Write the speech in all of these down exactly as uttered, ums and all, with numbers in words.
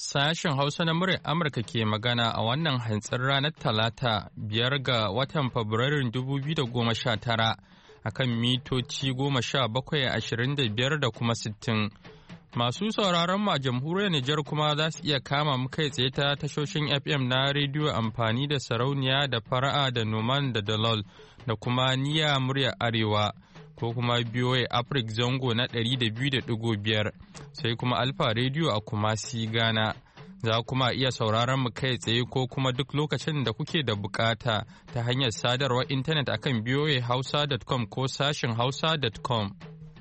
Sashen Hausa na muryar Amurka ke magana a wannan hantsin ranar Talata biyar ga watan Fabrairun dubu biyu da goma sha tara a kan mitoci goma sha bakwai ashirin da biyar da kuma sittin. Masu sauraron mu a jamhuriyar Nijar kuma za su iya kama mu kai tsaye ta tashoshin F M na rediyo amfani da sarauniya da fara'a da noman da dalol da kuma niya muryar Arewa. Ko kuma B O A Africa zango na ɗari da biyu da ɗigo biyar sai kuma Alfa Radio a Kumasi Ghana. Za kuma iya sauraron mu kai tsaye ko kuma duk lokacin da kuke da bukata ta hanyar sadarwar intanet akan b o a hausa dot com ko sashin hausa dot com.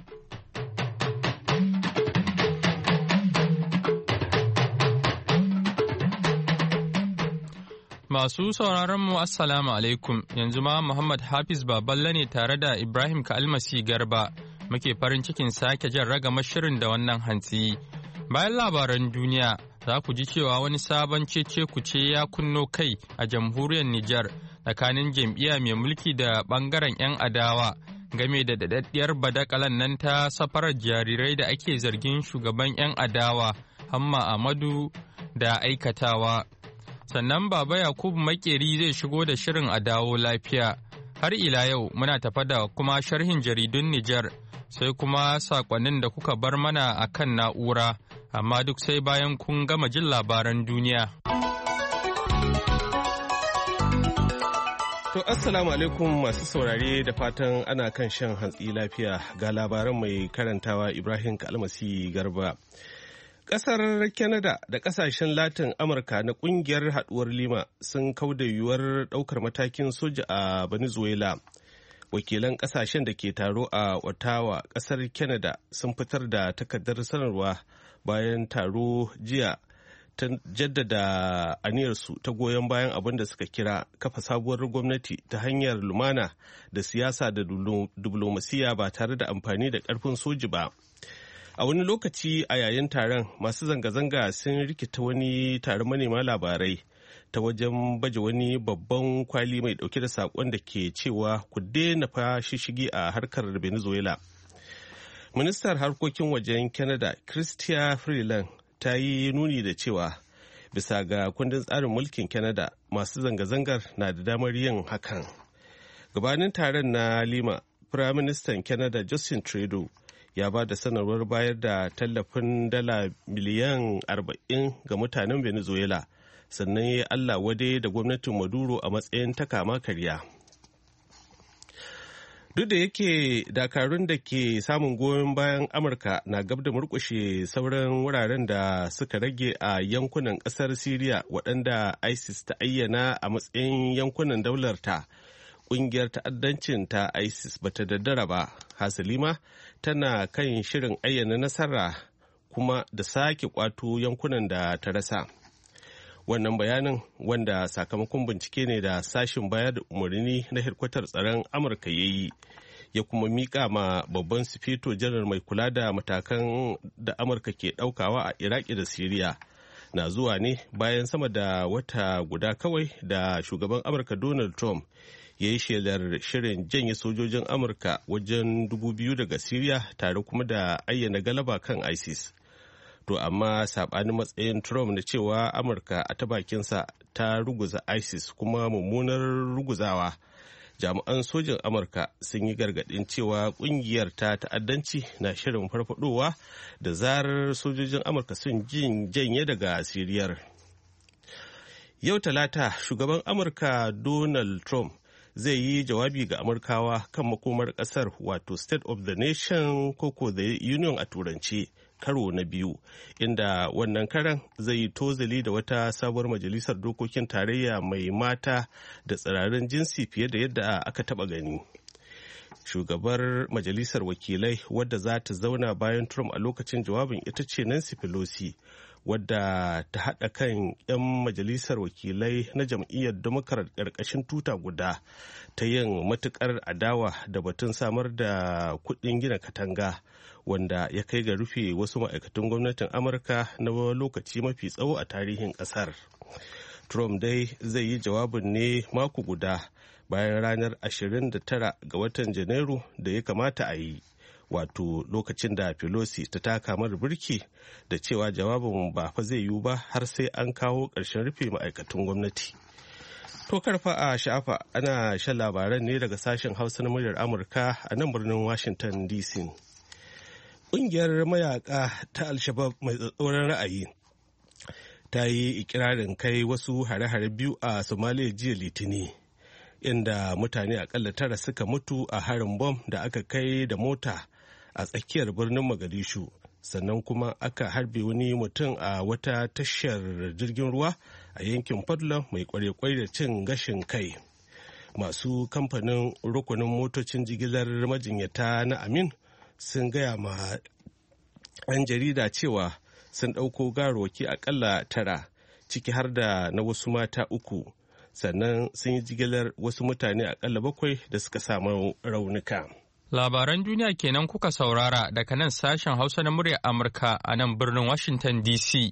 Masu sauraron mu Assalamu alaikum, yanzu ma Muhammad Hafiz Baballe ne tare da Ibrahim Kalmasi Garba muke farin cikin sake jan ragamar shirin da wannan hantsi. Bayan labaran duniya za ku ji cewa wani sabon cece kuce ya kunno kai a jamhuriyar Nijar tsakanin jam'iyya mai mulki da bangaren 'yan adawa game da daɗaɗɗiyar badakalan nan ta safarar jarirai da ake zargin shugaban 'yan adawa Hamma Ahmadu da aikatawa. Sannan Baba Yakubu Makeri zai shigo da shirin a dawo lafiya. Har ila yau muna tafa da kuma sharhin jaridun Nijar sai kuma sakonnin da kuka bar mana a kan na'ura, amma duk sai bayan kun gama jin labaran duniya. To assalamu alaikum masu saurare da fatan ana kan shan hantsi lafiya ga labaran mai karantawa Ibrahim Kalmasi Garba. Ƙasar Canada da ƙasashen Latin Amurka na ƙungiyar haɗuwar Lima sun kauda yiwuwar ɗaukar matakin soja a Venezuela. Wakilan ƙasashen da ke taro a Ottawa, ƙasar Canada sun fitar da takardar sanarwa bayan taro jiya ta jaddada aniyarsu ta goyon bayan abin da suka kira kafa sabuwar gwamnati ta hanyar lumana da siyasa da diplomasiya ba tare da amfani da ƙarfin soji ba. A wani lokaci a yayin taron masu zanga-zanga sun rikita wani taron manema labarai ta wajen baje wani babban kwali mai dauke da sakon da ke cewa ku daina fa shishigi a harkar Venezuela. Ministar harkokin wajen Canada Chrystia Freeland ta yi nuni da cewa bisa ga kundin tsarin mulkin Canada masu zanga-zangar na da damar yin hakan. Gabanin taron na Lima, Firaministan Canada Justin Trudeau ya ba da sanarwar bayar da tallafin dala miliyan arba'in ga mutanen Venezuela, sannan ya yi Allah wade da gwamnatin Maduro a matsayin ta kama karya. Duk da yake dakarun da ke samun goyon bayan Amurka na gab da murkushe sauran wuraren da suka rage a yankunan ƙasar Siriya waɗanda ISIS ta ayyana a matsayin yankunan daularta. Ƙungiyar ta'addancin ta ISIS bata daddara ba, hasalima tana kan shirin ayyana nasara kuma da sake kwato yankunan da ta rasa. Wannan bayanin wanda sakamakon bincike ne da sashin bayar da umarni na hirkwatar tsaron Amurka ya yi, ya kuma miƙa ma babban sifeto janar mai kula da matakan da Amurka ke ɗaukawa a Iraki da Siriya. Na zuwa ne bayan sama da wata guda kawai da shugaban Amurka Donald Trump ya yi shelar shirin janye sojojin Amurka wajen dubu biyu daga Siriya tare kuma da ayyana galaba kan ISIS. To amma saɓanin matsayin Trump na cewa Amurka a ta bakinsa ta ruguza ISIS kuma mummunar ruguzawa. Jami'an sojin Amurka sun yi gargaɗin cewa ƙungiyar ta ta'addanci na shirin farfadowa da zarar sojojin Amurka sun janye daga Siriyar. Yau Talata, shugaban Amurka Donald Trump zai yi jawabi ga Amurkawa kan makomar ƙasar wato State of the Nation koko the Union a Turanci karo na biyu, inda wannan karan zai yi tozali da wata sabuwar majalisar dokokin tarayya mai mata da tsirarin jinsi fiye da yadda aka taba gani. Shugabar majalisar wakilai wadda za ta zauna bayan Trump a lokacin jawabin ita ce Nancy Pelosi, wadda ta haɗa kan 'yan majalisar wakilai na jam'iyyar Democrat ƙarƙashin tuta guda ta yin matuƙar adawa da batun samar da kuɗin gina katanga wanda ya kai ga rufe wasu ma'aikatan gwamnatin Amurka na lokaci mafi tsawo a tarihin ƙasar. Trump dai zai yi jawabin ne mako guda bayan ranar ashirin da tara ga watan Janairu da ya kamata a yi, wato lokacin da Pelosi ta taka mara birki da cewa jawabin ba fa zai yiwu ba har sai an kawo ƙarshen rufe ma'aikatan gwamnati. To karfa a sha'afa ana shan labaran ne daga sashen Hausa na muryar Amurka a nan birnin Washington D C. Ƙungiyar mayaka ta Al-Shabaab mai tsatsauran ra'ayi ta yi ikirarin kai wasu hare-hare biyu a Somalia jiya Litini, inda mutane akalla tara suka mutu a harin bom da aka kai da mota a tsakiyar birnin Mogadishu, sannan kuma aka harbe wani mutum a wata tashar jirgin ruwa a yankin Puntland mai kware-kware da cin gashin kai. Masu kamfanin rukunin motocin jigilar majinyata na Amin sun gaya ma 'yan jarida cewa sun ɗauko garoki akalla tara, ciki har da na wasu mata uku, sannan sun yi jigilar wasu mutane akalla bakwai da suka samu raunuka. Labaran duniya kenan kuka saurara daga nan sashen Hausa na muryar Amurka a nan birnin Washington D C.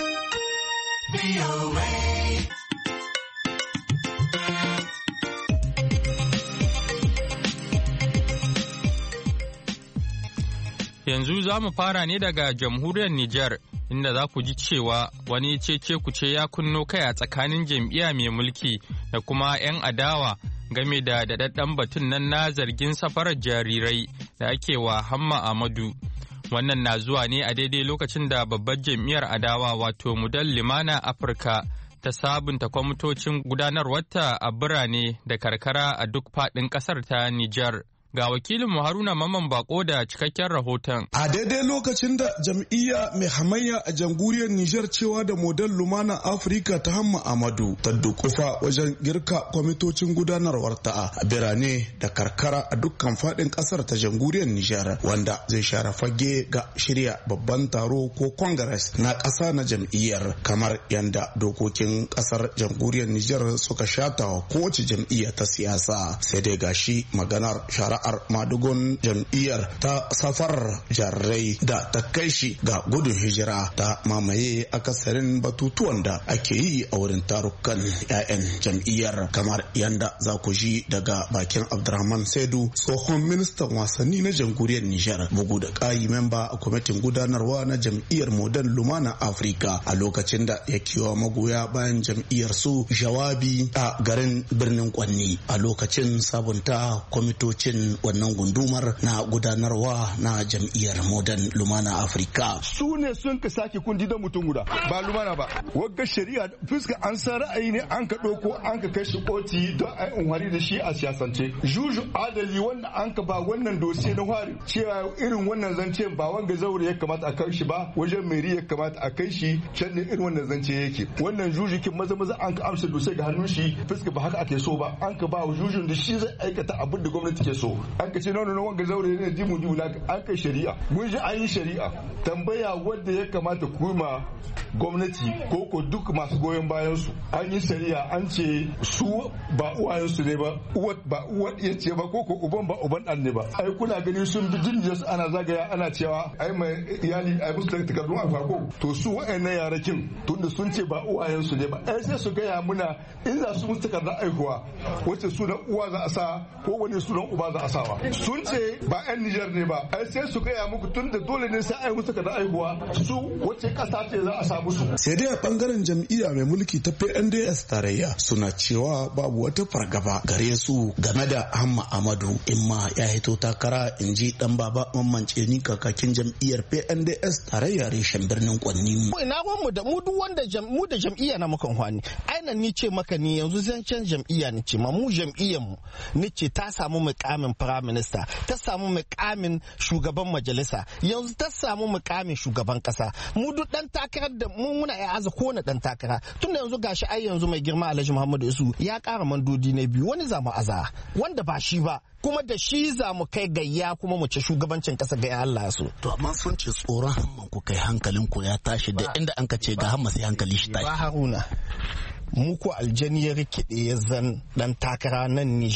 Yanzu za mu fara ne daga jamhuriyar Nijar, inda za ku ji cewa wani cece kuce ya kunno kai a tsakanin jam'iyya mai mulki da kuma 'yan adawa game da daɗaɗɗen batun nan na zargin safarar jarirai da ake wa Hamma Amadu. Wannan na zuwa ne a daidai lokacin da babbar jam'iyyar adawa wato Mudal Limana Afirka ta sabunta kwamitocin gudanarwarta a birane da karkara a duk faɗin ƙasar ta Nijar. Ga wakilinmu Haruna Maman Bako da cikakken rahoton. A daidai lokacin da jam'iyya mai hamayya a jamhuriyar Nijar cewa da Model Lumana Afirka ta Hamma Amadu ta dukufa wajen girka kwamitocin gudanarwarta a birane da karkara a dukkan faɗin ƙasar ta jamhuriyar Nijar, wanda zai share fage ga shirya babban taro ko congress na ƙasa na jam'iyyar, kamar yanda dokokin ƙasar jamhuriyar Nijar suka shata wa kowace jam'iyya ta siyasa. Sai dai gashi maganar shara jama'ar madugun jam'iyyar ta safar jarrai da ta kai shi ga gudun hijira ta mamaye akasarin batutuwan da ake yi a wurin tarukan 'ya'yan jam'iyyar, kamar yanda za ku ji daga bakin Abdurrahman Saidu, tsohon ministan wasanni na jamhuriyar Nijar, bugu da ƙari memba a kwamitin gudanarwa na jam'iyyar Model Lumana Afirka, a lokacin da ya kewa magoya bayan jam'iyyar su jawabi a garin birnin Kwanni a lokacin sabunta kwamitocin wannan gundumar na gudanarwa na jam'iyyar Model Lumana Afirka. Su ne sun ka sake kundi da mutum guda ba Lumana ba, wagga shari'a fuska an san ra'ayi ne an ka ɗauko an ka kai shi koti don a yi unhari da shi a siyasance. Juju adali wanda an ka ba wannan dosiye na hwari cewa irin wannan zance ba wanga zaure ya kamata a kai shi ba, wajen meri ya kamata a kai shi, can ne irin wannan zance yake. Wannan juju kin maza maza an ka amsa dosiye ga hannun shi, fuska ba haka ake so ba, an ka ba wa jujun da shi zai aikata abin da gwamnati ke so. An ka ce nono na wanga zaure ne dimu dimu na an kai shari'a, mun ji an yi shari'a. Tambaya wanda ya kamata kuma gwamnati ko ko duk masu goyon bayan su, an yi shari'a an ce su ba uwayen su ne ba, uwat ba uwat ya ce ba, ko ko uban ba uban dan ne ba. Ai kuna gani sun bi jinjiyar ana zagaya ana cewa ai mai iyali ai musu takardun alfako. To su wa'annan yarakin tunda sun ce ba uwayen su ne ba, ai sai su gaya muna in za su musu takardun aihuwa wace sunan uwa za a sa ko wani sunan uba za a sawa. Sun ce ba 'yan Nijar ne ba, ai sai su gaya muku tunda dole ne sai ai musu takardun aihuwa su wace kasa ce za a sa musu. Sai dai a bangaren jam'iyya mai mulki ta P N D S tarayya suna cewa babu wata fargaba gare su game da Hamma Amadu in ma ya hito takara, in ji dan baba Mamman Ceni kakakin jam'iyyar P N D S tarayya reshen birnin Kwanni. Ina mu da mu duk wanda mu da jam'iyya na mukan hwani. Ainan ni ce maka ni yanzu zancen jam'iyya ni ce ma mu jam'iyyar mu ni ce ta samu mukamin prime minister, ta samu mukamin shugaban majalisa, yanzu ta samu mukamin shugaban kasa. Mu duk dan takarar da mu muna ya aza ko na dan takara. Tunda yanzu gashi ai yanzu mai girma Alhaji Muhammadu Isu ya kara mandodi ne biyu, wani za mu aza wanda ba shi ba, kuma da shi za mu kai gayya kuma mu ci shugabancin kasa ga Allah su. To amma sun ce tsoron hamman ku kai hankalin ku ya tashi da inda an ka ce ga hamma sai hankali shi tashi. Ba Haruna, mu ko aljani ya rikide ya zan dan takara nan Niger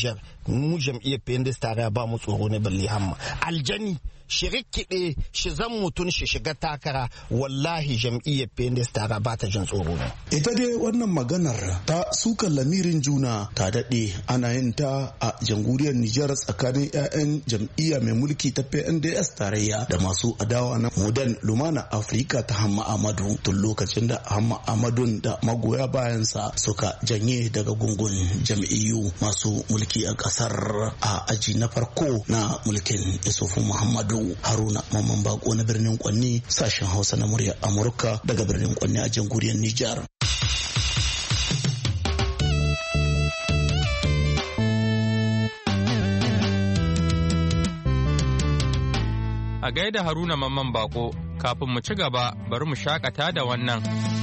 mu jam'iyyar P N D S tarayya ba mu tsoro ne balle hamma aljani shi rikide shi zan mutun shi shiga takara wallahi jam'iyyar P N D S tarayya ba ta jin tsoro ne. Ita dai wannan maganar ta sukan lamirin juna ta daɗe ana yin ta a jamhuriyar Nijar tsakanin 'ya'yan jam'iyya mai mulki ta P N D S tarayya da masu adawa na Model Lumana Afirka ta Hamma Amadu tun lokacin da Hamma Amadun da magoya bayansa suka janye daga gungun jam'iyyu masu mulki a ƙasar a aji na farko na mulkin Isufu Muhammadu. Haruna Mamman Bako na birnin Kwanni, sashen Hausa na murya Amurka daga birnin Kwanni a jamhuriyar Nijar. A gaida Haruna Mamman Bako, kafin mu ci gaba bari mu shakata da wannan.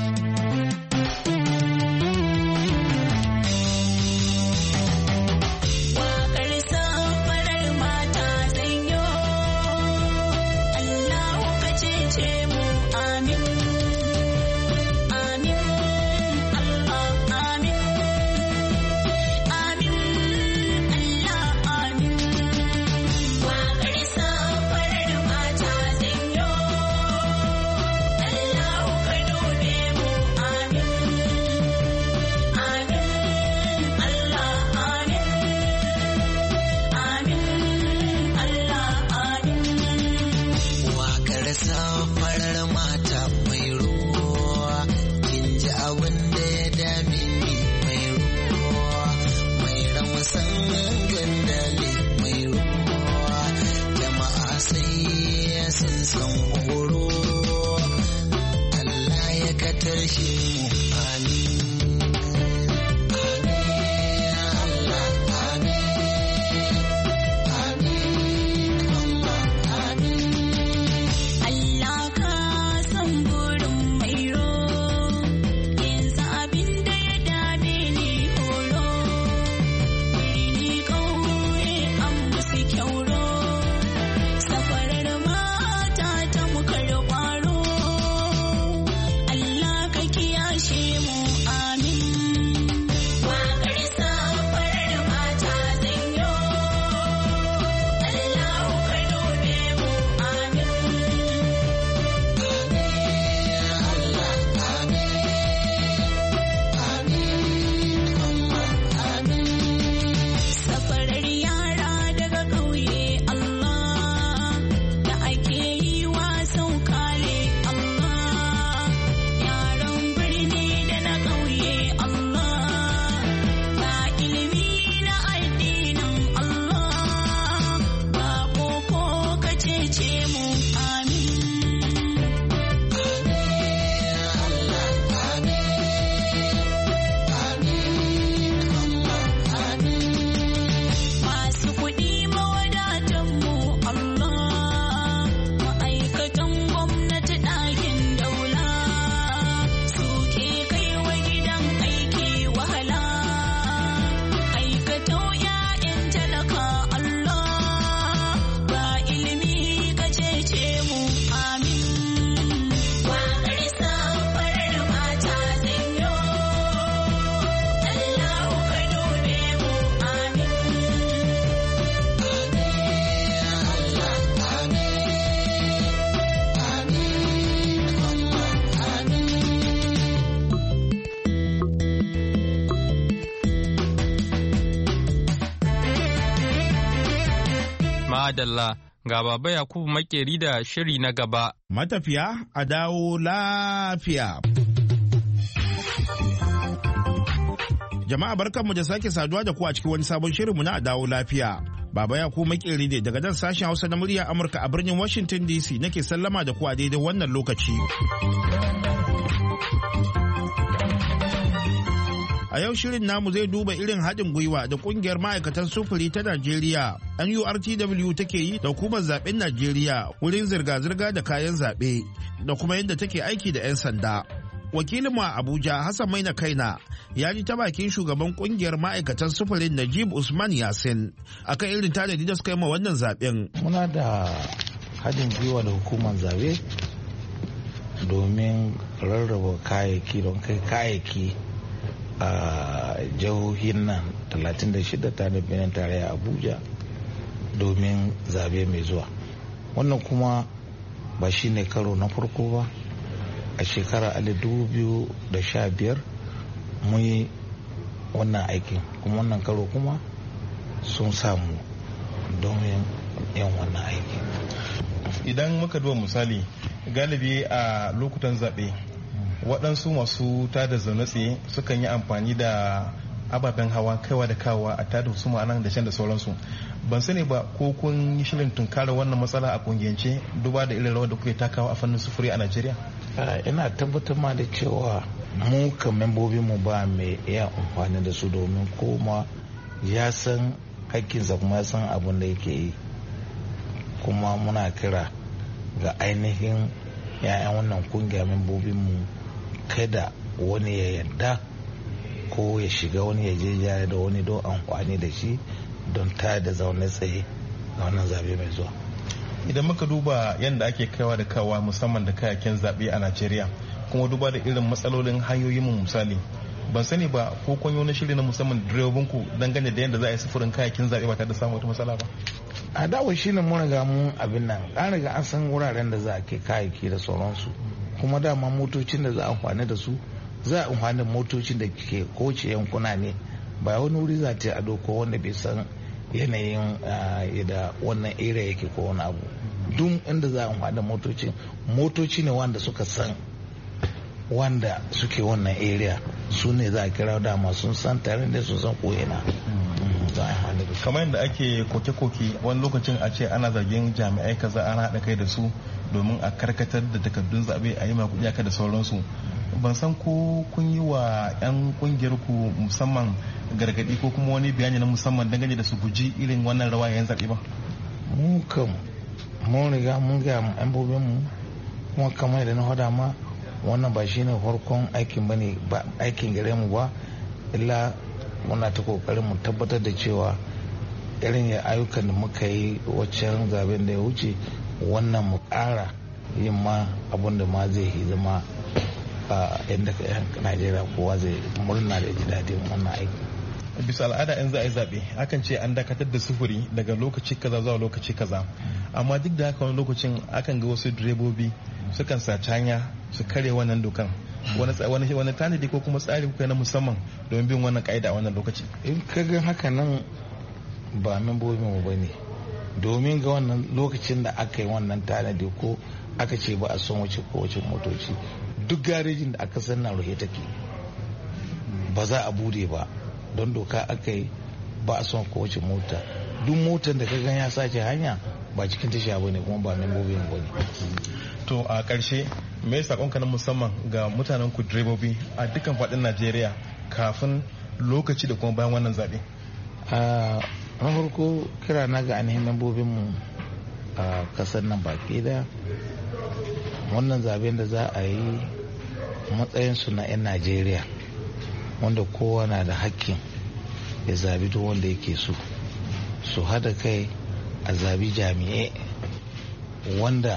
Madalla ga Baba Yakubu Makeri da shiri na gaba. Matafiya a dawo lafiya. Jama'a barkanmu da sake saduwa da ku a cikin wani sabon shirinmu na a dawo lafiya. Baba Yakubu Makeri ne daga nan sashen Hausa na murya Amurka a birnin Washington D C nake sallama da ku a daidai wannan lokaci. A yau shirin namu zai duba irin haɗin gwiwa da ƙungiyar ma'aikatan sufuri ta Najeriya N U R T W take yi da hukumar zaɓen Najeriya wurin zirga-zirga da kayan zaɓe da kuma yadda take aiki da 'yan sanda. Wakilin a Abuja Hassan Maina Kaina ya ji ta bakin shugaban ƙungiyar ma'aikatan sufurin Najib Usman Yasin akan irin tanadi da suka yi ma wannan zaɓen. Muna da haɗin gwiwa da hukumar zaɓe domin rarraba kayayyaki don kai kayayyaki a jihohin nan talatin da shida ta da birnin tarayya Abuja domin zabe mai zuwa. Wannan kuma ba shi ne karo na farko ba. A shekara alif dubu biyu da sha biyar mun yi wannan aikin, kuma wannan karo kuma sun samu domin yin wannan aiki. Idan muka duba misali galibi a lokutan zaɓe waɗansu masu tada zaune tsaye sukan yi amfani da ababen hawa kaiwa da kawowa a tada su ma'anan da shan da sauransu. Ban sani ba ko kun yi shirin tunkara wannan matsala a kungiyance duba da irin rawar da kuke takawa a fannin sufuri a Najeriya? Ina tabbatar ma da cewa mu kan membobin mu ba mai iya amfani da su, domin koma ya san hakkinsa kuma ya san abin da yake yi. Kuma muna kira ga ainihin yayan wannan kungiya membobin mu kada wani ya yarda ko ya shiga wani ya je da wani don amfani da shi don ta da zaune tsaye ga wannan zabe mai zuwa. Idan muka duba yadda ake kaiwa da kawa musamman da kayakin zaɓe a Najeriya, kuma duba da irin matsalolin hanyoyin mu misali, ban sani ba ko kun yi wani shiri na musamman direbobin ku dangane da yadda za a yi sufurin kayakin zaɓe ba tare da samun wata matsala ba? A dawo shi ne mun riga mun abin nan, an riga an san wuraren da za a ke kayayyaki da sauransu, kuma dama motocin da za a amfani da su za a amfani da motocin da ke kowace yankuna ne, ba wani wuri za ta ado ko wanda bai san yanayin da wannan area yake ko wani abu. Duk inda za a amfani da motocin motoci ne wanda suka san wanda suke wannan area, su ne za a kira dama sun san tare da sun san ko'ina. Kamar yadda ake koke-koke wani lokacin a ce ana zargin jami'ai kaza ana haɗa kai da su domin a karkatar da takardun zaɓe a yi makuɗi aka da sauransu. Ban san ko kun yi wa 'yan kungiyar ku musamman gargaɗi ko kuma wani bayani na musamman dangane da su guji irin wannan rawa yayin zaɓe ba? Mun kam mun riga mun ga membobin mu, kuma kamar da na hada ma wannan ba shine farkon aikin bane ba aikin gare mu ba, illa muna ta kokarin mu tabbatar da cewa irin ya ayyukan da muka yi waccan zaben da ya wuce wannan mu ƙara yin ma abun da ma zai yi zama a yadda Najeriya kowa zai murna da ji daɗin wannan aiki. Bisa al'ada in za a yi zaɓe akan ce an dakatar da sufuri daga lokaci kaza zuwa lokaci kaza, amma duk da haka wani lokacin akan ga wasu direbobi sukan saci hanya su kare wannan dokan. wani wani tanadi ko kuma tsari kuka na musamman domin bin wannan ka'ida a wannan lokaci? In ka ga haka nan ba membobin mu bane, domin ga wannan lokacin da aka yi wannan tanadi ko aka ce ba a son wuce ko wuce motoci, duk garejin da aka san na ruhe take ba za a bude ba, don doka aka yi ba a son ko wuce mota. Duk motar da ka gan ya sace hanya ba cikin tasha bane kuma ba membobin bane. To a ƙarshe me ya sakonka na musamman ga mutanen ku direbobi a dukkan faɗin Najeriya kafin lokaci da kuma bayan wannan zaɓe? Na farko kira na ga ainihin membobin mu a kasar nan baki da wannan zaben da za a yi matsayin su na 'yan Najeriya, wanda kowa na da hakkin ya zabi duk wanda yake so, su hada kai a zabi jami'ai wanda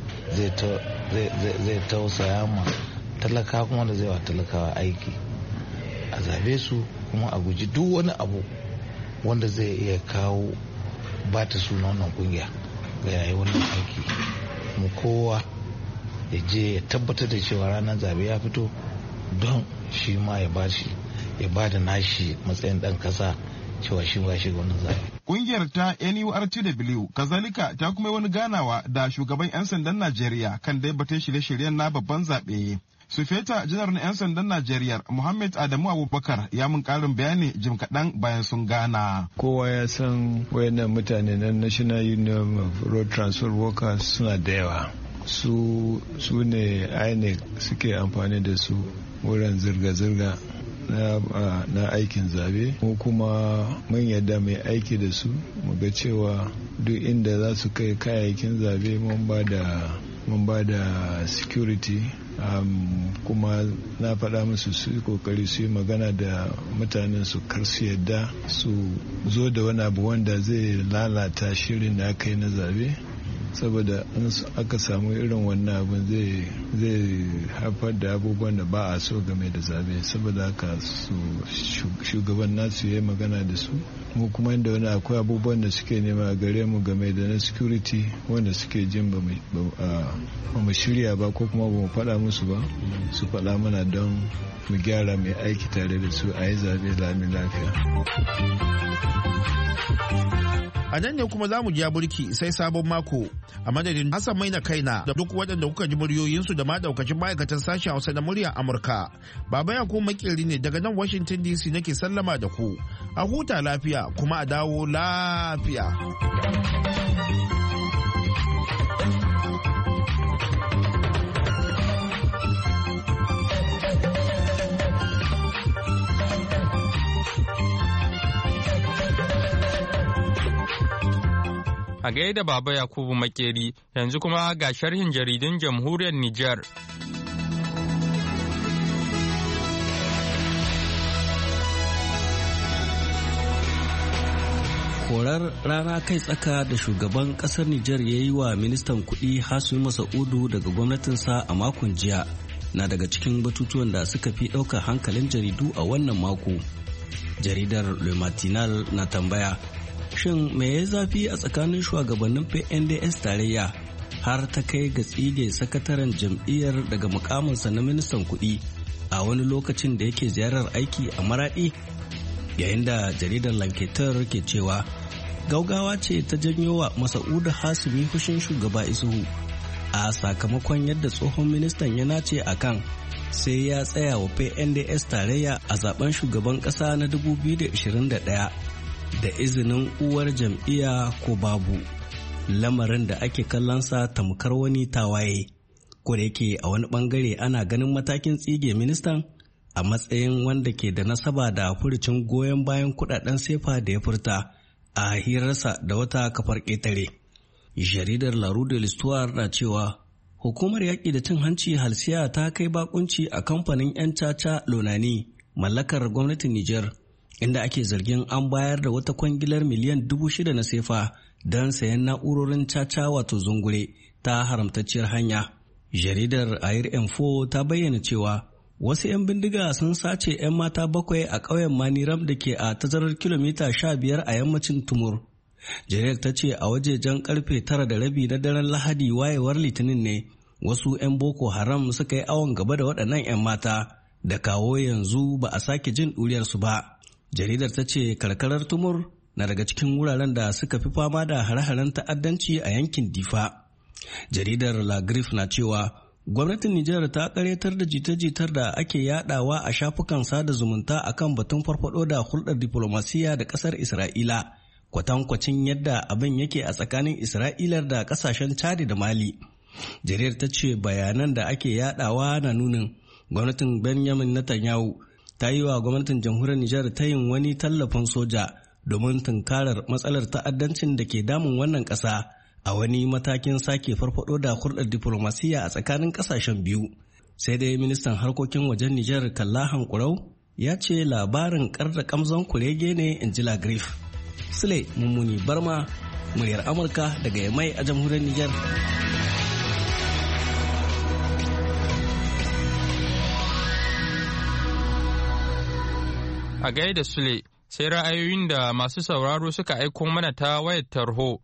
zai tausaya ma talaka kuma da zai wa talakawa aiki, a zabe su kuma a guji duk wani abu wanda zai iya kawo bata suna wannan kungiya ga yayi wannan aiki. Mu kowa ya je ya tabbatar da cewa ranar zabe ya fito don shi ma ya bashi ya bada nashi matsayin dan kasa cewa shi ba shi wannan zabe. Kungiyar ta N U R T W kazalika ta kuma wani ganawa da shugaban 'yan sandan Najeriya kan dai batun shirye-shiryen na babban zaɓe. Sufeta janar na 'yan sandan Najeriya Muhammad Adamu Abubakar ya mun karin bayani jim kaɗan bayan sun gana. Kowa ya san wayannan mutane na National Union of Road Transport Workers suna da yawa. Su, su ne I N E C suke amfani da su wurin zirga-zirga na, uh, na aikin zabe. Mu kuma mun yadda mai aiki da su mu ga cewa duk inda za su kai kayayyakin zabe mun ba da mun ba da security. Um, kuma na faɗa musu su yi kokari su yi magana da mutanen su kar su yadda su zo da wani abu wanda zai lalata shirin da aka yi na zabe saboda in aka samu irin wannan abin zai haifar da abubuwan da ba a so game da zabe, saboda haka su shugaban nasu ya yi magana da su, mu kuma inda wani akwai abubuwan da suke nema gare mu game da na security wanda suke jin ba mu shirya ba ko kuma ba mu faɗa musu ba, su faɗa mana don mu gyara mai aiki tare da su a yi zabe lami lafiya. A nan ne kuma za mu ja burki sai sabon mako a madadin Hassan Maina Kaina da duk waɗanda kuka ji muryoyinsu da ma daukacin ma'aikatan sashen Hausa na muryar Amurka. Baba ya kuma makeri ne daga nan Washington D C nake sallama da ku. A huta lafiya kuma a dawo lafiya. A gaida Baba Yakubu Makeri, yanzu kuma ga sharhin jaridun jamhuriyar Nijar. Korar rana kai tsaka da shugaban kasar Nijar ya yi wa ministan kuɗi Hasumi Masa'udu daga gwamnatinsa a makon jiya na daga cikin batutuwan da suka fi ɗaukar hankalin jaridu a wannan mako. Jaridar Le Matinal na tambaya, shin me ya zafi a tsakanin shugabannin P N D S tarayya har ta kai ga tsige sakataren jam'iyyar daga mukaminsa na ministan kuɗi a wani lokacin da yake ziyarar aiki a Maraɗi? Yayin da jaridar Lanketer ke cewa gaugawa ce ta janyo wa Masa'udu Hasumi fushin shugaba Isuhu a sakamakon yadda tsohon ministan ya nace a kan sai ya tsaya wa P N D S tarayya a zaben shugaban ƙasa na dubu biyu da ashirin da ɗaya. Da izinin uwar jam'iyya ko babu, lamarin da ake kallonsa tamkar wani tawaye, ko da yake a wani bangare ana ganin matakin tsige ministan a matsayin wanda ke da nasaba da furucin goyon bayan kudaden sefa da ya furta a hirarsa da wata kafar ƙetare. Jaridar La Rue de l'Histoire na cewa hukumar yaƙi da cin hanci halsiya ta kai bakunci a kamfanin 'yan caca Lonani mallakar gwamnatin Nijar, inda ake zargin an bayar da wata kwangilar miliyan dubu shida na sefa don sayan na'urorin caca wato zungure ta haramtacciyar hanya. Jaridar Air Info ta bayyana cewa wasu 'yan bindiga sun sace 'yan mata bakwai a ƙauyen Maniram da ke a tazarar kilomita sha biyar a yammacin Tumur. Jaridar ta ce a wajejen karfe tara da rabi na daren Lahadi wayewar Litinin ne wasu 'yan Boko Haram suka yi awon gaba da waɗannan 'yan mata da kawo yanzu ba a sake jin ɗuriyarsu ba. Jaridar ta ce karkarar Tumur na daga cikin wuraren da suka fi fama da hare-haren ta'addanci a yankin Difa. Jaridar La Griffe na cewa gwamnatin Nijar ta karyatar da jita-jitar da ake yadawa a shafukan sada zumunta akan batun farfado da hulɗar diplomasiya da ƙasar Isra'ila, kwatankwacin yadda abin yake a tsakanin Isra'ilar da ƙasashen Chad da Mali. Jaridar ta ce bayanan da ake yadawa na nunin gwamnatin Benjamin Netanyahu ta yi wa gwamnatin jamhuriyar Nijar ta yin wani tallafin soja domin tunkarar matsalar ta'addancin da ke damun wannan ƙasa a wani matakin sake farfado da hulɗar diplomasiya a tsakanin ƙasashen biyu. Sai dai ministan harkokin wajen Nijar Kalla Hankurau ya ce labarin ƙarda ƙamzon kurege ne in ji La Griffe. Sule Mummuni Barma, muryar Amurka daga Yamai a jamhuriyar Nijar. A gaida Sule, sai ra'ayoyin da masu sauraro suka aiko mana ta wayar tarho.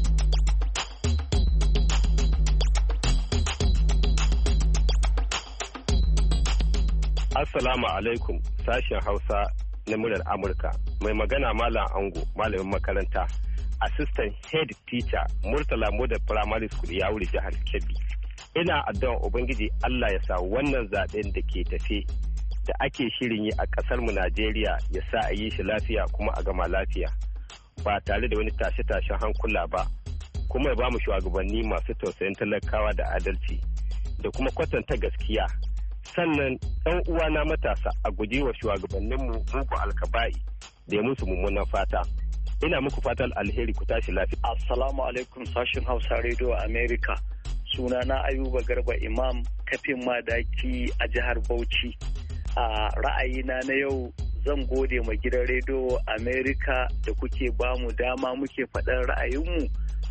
Assalamu alaikum, sashen Hausa na muryar Amurka. Mai magana Malam Ango, malamin makaranta, assistant head teacher, Murtala Model Primary School ya wuri jihar Kebbi. Ina addu'an Ubangiji Allah ya sa wannan zaɓen da ke tafe da ake shirin yi a ƙasar mu Najeriya ya sa a yi shi lafiya kuma a gama lafiya ba tare da wani tashe-tashen hankula ba, kuma ya ba mu shugabanni masu tausayin talakawa da adalci da kuma kwatanta gaskiya. Sannan ɗan uwana matasa a guji wa shugabanninmu muku alkaba'i da ya musu mummunan fata. Ina muku fatan alheri, ku tashi lafiya. Assalamu alaikum, sashen Hausa Radio America. Sunana Ayuba Garba Imam, kafin madaki a jihar Bauchi. A ra'ayina na yau zan gode ma gidan rediyo Amerika da kuke ba mu dama muke faɗar ra'ayinmu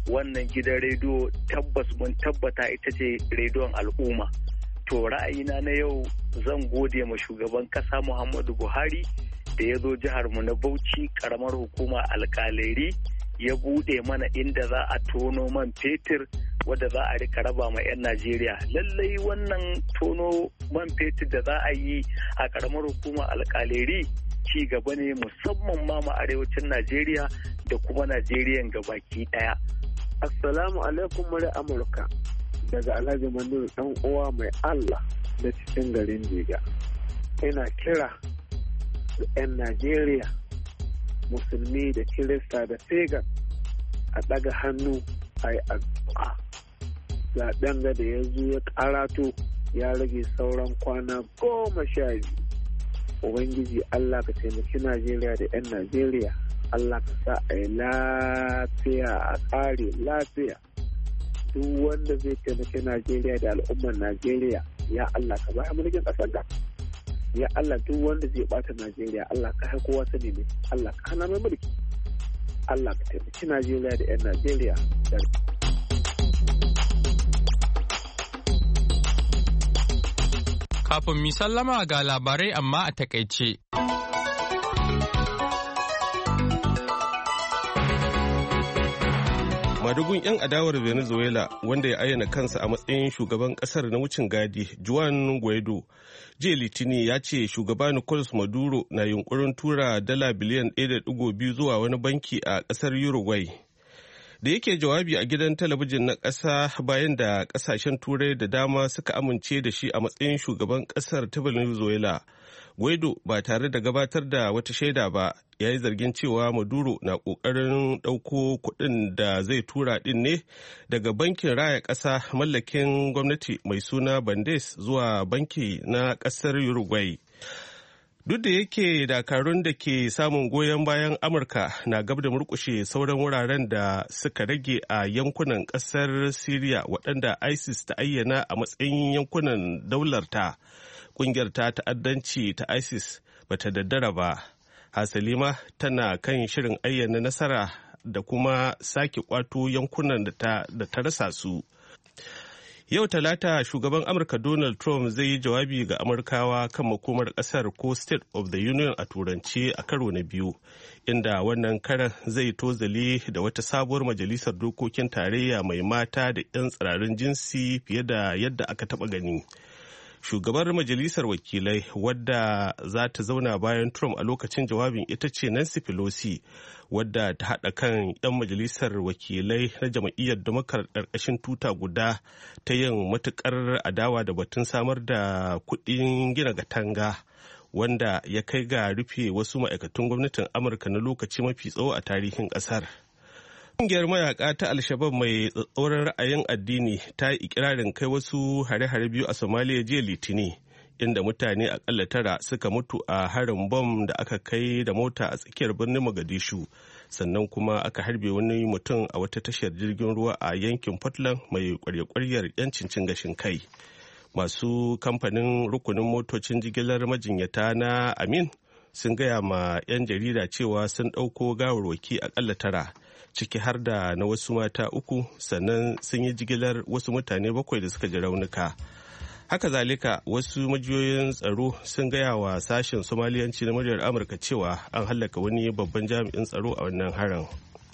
wannan gidan rediyo tabbas mun tabbata ita ce rediyon al'umma. To ra'ayina na yau zan gode ma shugaban kasa Muhammadu Buhari da ya zo jihar mu na Bauchi karamar hukuma alkaleri ya bude mana inda za a tono man fetur wadda za a rika raba ma 'yan Najeriya. Lallai wannan tono man fetur da za a yi a karamar hukuma alkaleri ci gaba ne musamman ma ma arewacin Najeriya da kuma Najeriyan gabaki daya. Assalamu alaikum mura Amurka daga Alhaji Manuru dan uwa mai Allah da cikin garin Jiga. Ina kira da 'yan Najeriya musulmi da Kirista da Pagan a daga hannu a yi addu'a. Zaɓen ga da ya zo ya karato ya rage sauran kwana goma sha biyu. Ubangiji Allah ka taimaki Najeriya da 'yan Najeriya. Allah ka sa a yi lafiya a ƙare lafiya. Duk wanda zai taimaki Najeriya da al'ummar Najeriya, ya Allah ka baya mulkin ƙasar da. Ya Allah duk wanda zai ɓata Najeriya, Allah ka haiko wata ne ne. Allah ka hana mai mulki. Allah ka taimaki Najeriya da 'yan Najeriya. Kafin mi sallama ga labarai amma a takaice. Madugun 'yan adawar Venezuela wanda ya ayyana kansa a matsayin shugaban kasar na wucin gadi Juan Guaido jiya Litini ya ce shugaba Nicolas Maduro na yunkurin tura dala biliyan ɗaya da ɗigo biyu zuwa wani banki a kasar Uruguay. Da yake jawabi a gidan talabijin na ƙasa bayan da ƙasashen turai da dama suka amince da shi a matsayin shugaban ƙasar ta Venezuela, Guaido ba tare da gabatar da wata shaida ba ya yi zargin cewa Maduro na ƙoƙarin ɗauko kuɗin da zai tura ɗin ne daga bankin raya ƙasa mallakin gwamnati mai suna Bandes zuwa banki na ƙasar Uruguay. Duk da yake dakarun da ke samun goyon bayan Amurka na gab da murkushe sauran wuraren da suka rage a yankunan ƙasar Siriya waɗanda ISIS ta ayyana a matsayin yankunan daularta, ƙungiyar ta ta'addanci ta ISIS bata daddara ba. Hasalima tana kan shirin ayyana nasara da kuma sake kwato yankunan da ta rasa su. Yau Talata shugaban Amurka Donald Trump zai yi jawabi ga Amurkawa kan makomar ƙasar ko State of the Union a turance a karo na biyu, inda wannan karan zai tozali da wata sabuwar majalisar dokokin tarayya mai mata da 'yan tsirarin jinsi fiye da yadda aka taɓa gani. Shugabar majalisar wakilai wadda za ta zauna bayan Trump a lokacin jawabin ita ce Nancy Pelosi, wadda ta haɗa kan 'yan majalisar wakilai na jam'iyyar Democrat ƙarƙashin tuta guda ta yin matuƙar adawa da batun samar da kuɗin gina katanga, wanda ya kai ga rufe wasu ma'aikatun gwamnatin Amurka na lokaci mafi tsawo a tarihin ƙasar. Ƙungiyar mayaka ta Al-Shabab mai tsatsauran ra'ayin addini ta yi ikirarin kai wasu hare-hare biyu a Somalia jiya Litini, inda mutane akalla tara suka mutu a harin bom da aka kai da mota a tsakiyar birnin Mogadishu, sannan kuma aka harbe wani mutum a wata tashar jirgin ruwa a yankin Portland mai kwarya-kwaryar 'yancin cin gashin kai. Masu kamfanin rukunin motocin jigilar majinyata na Amin sun gaya ma 'yan jarida cewa sun ɗauko gawarwaki akalla tara, ciki har da na wasu mata uku, sannan sun yi jigilar wasu mutane bakwai da suka ji raunuka. Haka zalika wasu majiyoyin tsaro sun gaya wa sashen Somaliyanci na muryar Amurka cewa an hallaka wani babban jami'in tsaro a wannan harin.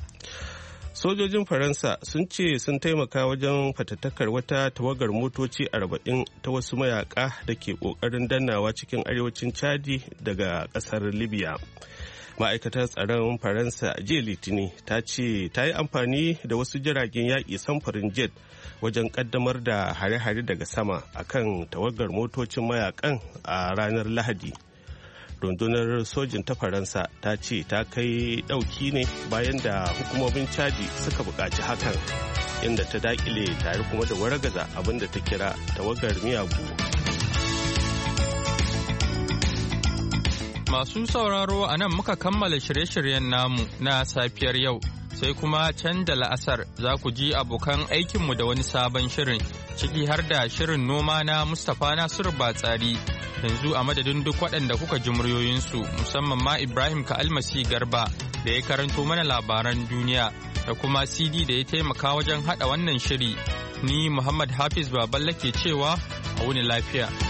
Sojojin Faransa sun ce sun taimaka wajen fatattakar wata tawagar motoci arba'in ta wasu mayaka da ke ƙoƙarin dannawa cikin arewacin Chadi daga ƙasar Libya. Ma'aikatar tsaron Faransa jiya Litini ta ce ta yi amfani da wasu jiragen yaƙi samfurin jet wajen ƙaddamar da hare-hare daga sama akan tawagar motocin mayakan a ranar Lahadi. Rundunar sojin ta Faransa ta ce ta kai ɗauki ne bayan da hukumomin Chadi suka buƙaci hakan, inda ta daƙile tare kuma da wargaza abin da ta kira tawagar miyagu. Masu sauraro a nan muka kammala shirye-shiryen namu na safiyar yau, sai kuma can da la'asar za ku ji abokan aikinmu da wani sabon shirin, ciki har da shirin noma na Mustapha Nasiru Batsari. Yanzu a madadin duk waɗanda kuka ji muryoyinsu, musamman ma Ibrahim Ka'almasi Garba da ya karanto mana labaran duniya da kuma C D da ya taimaka wajen haɗa wannan shiri. Ni Muhammad Hafiz Baballe ke cewa a wuni lafiya.